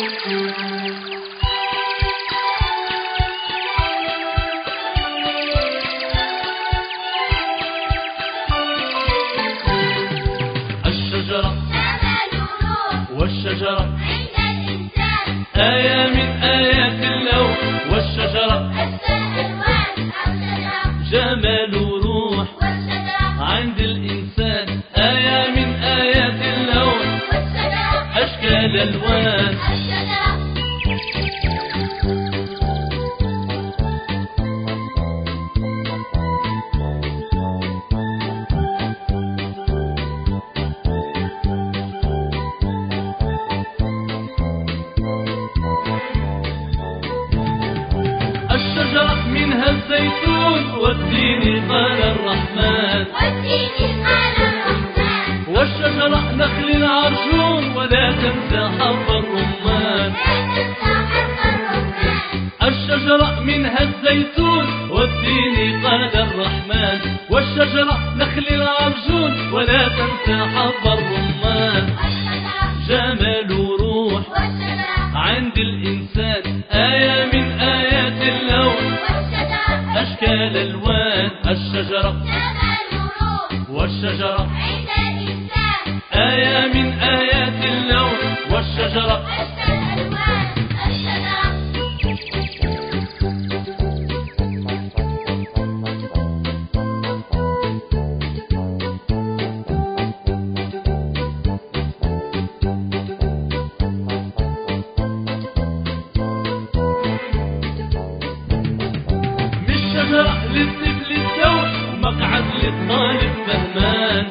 والشجرة عند الإنسان آية من آيات اللون، والشجرة ألوان أو شجرة جمال وروح، والشجرة عند الإنسان آية من آيات اللون، والشجرة أشكال ألوان. الشجرة منها الزيتون والتين قال الرحمن، والشجرة نخل العرجون ولا تنسى حب الرمان. الشجرة منها الزيتون والتين قال الرحمن، والشجرة نخل العرجون ولا تنسى حب الرمان. جمال وروح عند الإنسان آية من آيات اللون، أشكال ألوان. الشجرة والشجرة عند الإنسان آية من آيات اللون، والشجرة أشكال ألوان. شجرة للطفل الذوق ومقعد للطالب فهمان،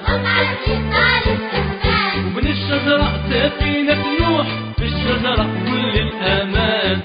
ومن الشجرة سفينة نوح في الشجرة كل الأمان.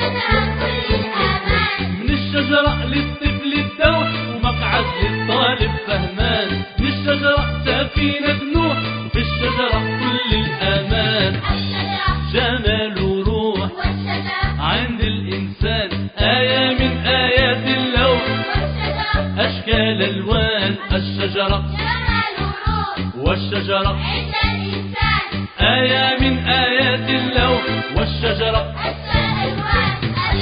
من الشجرة للطفل الذوق ومقعد للطالب فهمان، من الشجرة سفينة نوح في الشجرة كل الأمان. جمال وروح عند الإنسان آية من آيات اللون، أشكال ألوان. الشجرة والشجرة عند الإنسان آية من آيات اللون، والشجرة أشكال ألوان.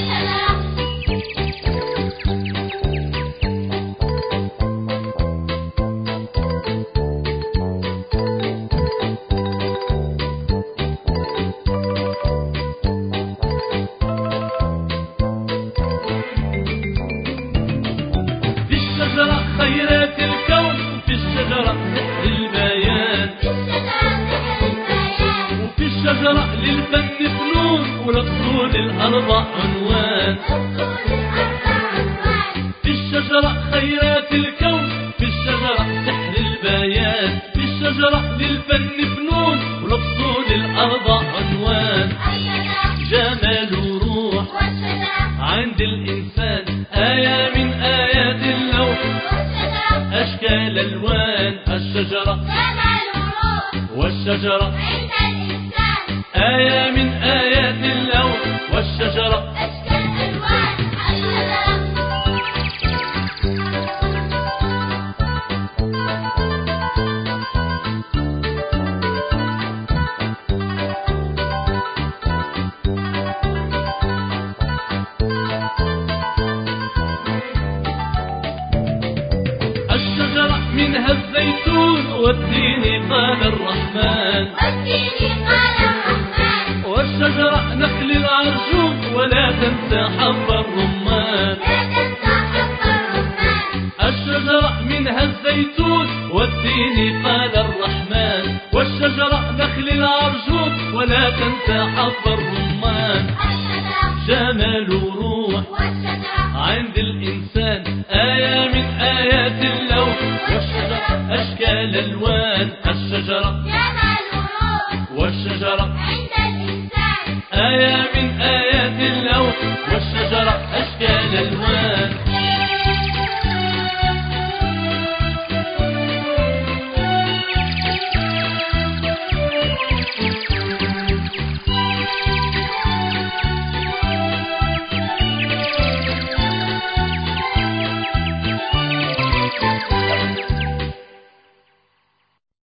الشجرة خيرات الكون، في الشجرة سحر البيان، وفي الشجرة للفن فنون ولأصول الأربع عنوان. في الشجرة خيرات الكون، في الشجرة سحر البيان، في الشجرة للفن فنون ولأصول الأربع عنوان. جمال وروح عند الإنسان آية من آيات اللون، أشكال ألوان. الشجرة والشجرة عند الإنسان آية من آيات اللون، والشجرة أشكال ألوان. الشجرة منها الزيتون والتين قال الرحمن، والشجرة نخل العرجون ولا تنسى حب الرمان. الشجرة منها الزيتون والتين قال الرحمن، والشجرة نخل العرجون ولا تنسى حب الرمان. جمال وروح عند الإنسان آية من آيات اللون، والشجرة أشكال ألوان. الشجرة والشجرة عند الإنسان آية من آيات اللون، والشجرة أشكال ألوان.